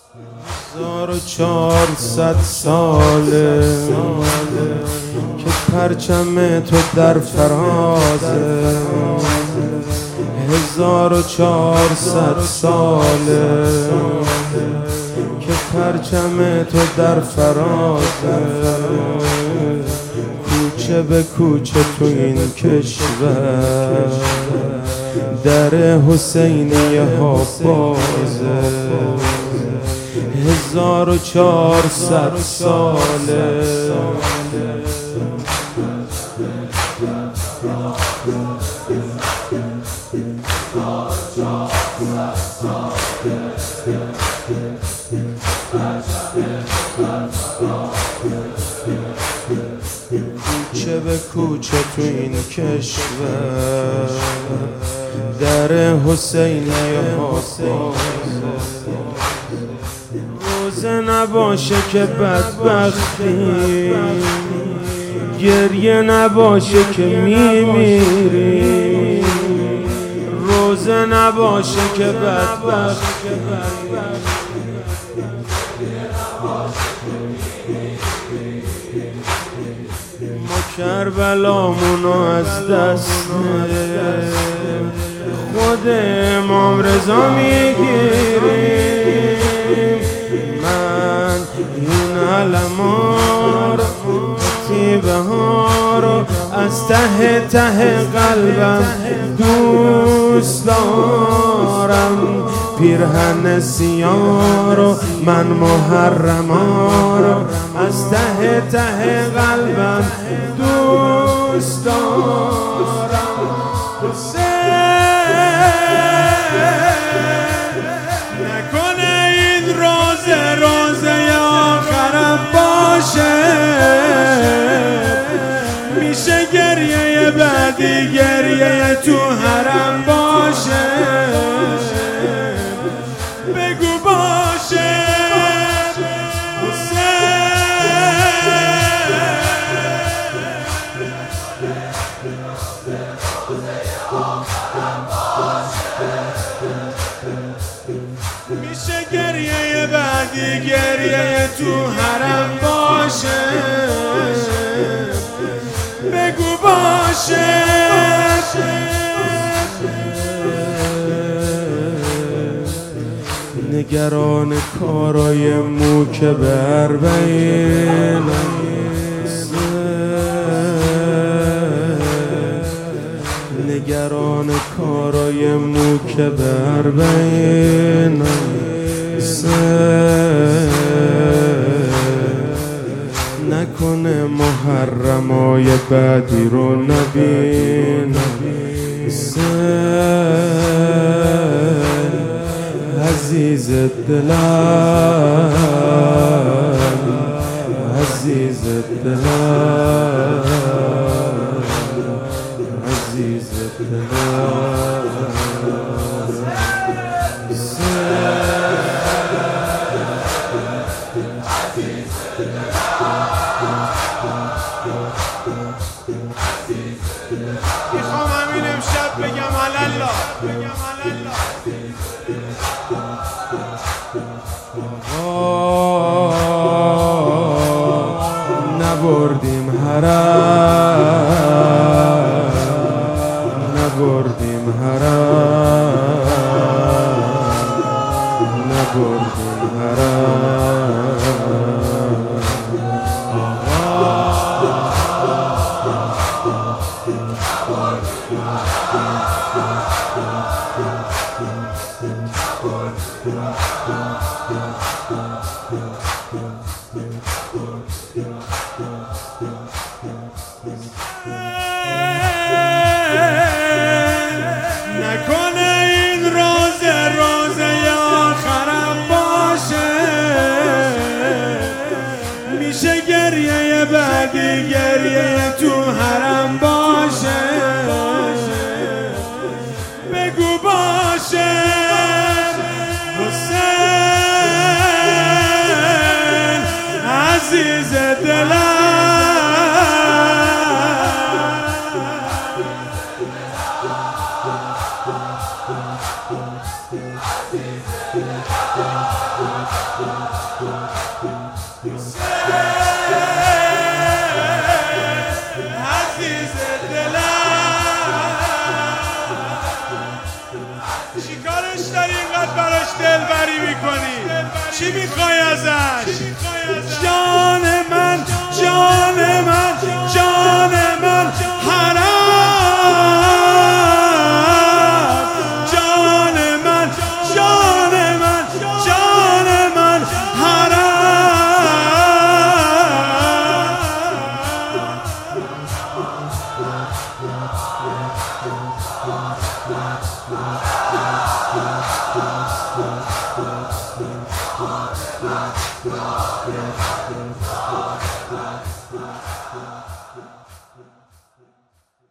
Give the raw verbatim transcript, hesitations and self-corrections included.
هزار و چهارصد ساله که پرچم تو در فرازه، هزار و چهارصد ساله که پرچم تو در فرازه، کوچه به کوچه تو این کشور در حسینیه ها بازه، هزار و چهارصد ساله کوچه به کوچه تو این کشور در حسینیه ها بازه، روزه نباشه که بدبختی، گریه نباشه که میمیری، روزه نباشه که بدبختی، ما کربلامونو از دست خود امام رضا میگیریم. من این علما رو تیبه ها رو از ته ته قلبم دوست دارم، پیرهن سیاه رو من محرما رو از ته ته قلبم دوست دارم. نکنه این روزه روزه آخرم باشه، میشه گریه بعدی گریه تو حرم باشه، بگو باشه میشه گریه بعدی گریه تو حرم باشه، بگو باشه. نگران کارای مو که به اربعین، نگران کارای مو که به اربعین، نکنه محرمای بعدی رو نبین. عزیز دلم، عزیز دلم، عزیز دلم، میخوام همین امشب بگم الله نبردیم حرم، نبردیم حرم، نبردیم حرم. نکنه این روزه روزه آخرم باشه، میشه گریه بعدی گریه تو حرم باشه، بگو باشه حسین عزیز دلم. عزیز دلم عزیز دلم چی کارش داری اینقدر براش دلبری میکنی؟ چی میخوای ازش؟ جان من جان من جان من حرام، جان من جان من جان من حرام. Yeah.